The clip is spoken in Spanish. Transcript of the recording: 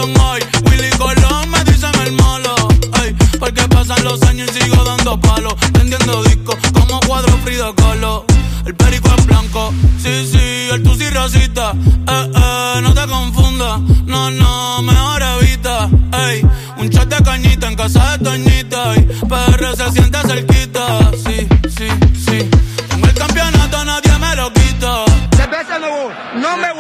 reggaetón hoy. Willy Colón me dicen el malo. Ey, porque pasan los años y sigo dando palos. Prendiendo discos como cuadro Frida Kahlo. El perico es blanco, sí, sí, el tusi racista. No te confundas, no, no, mejor evita. Ey, un shot de cañita en casa de Toñita.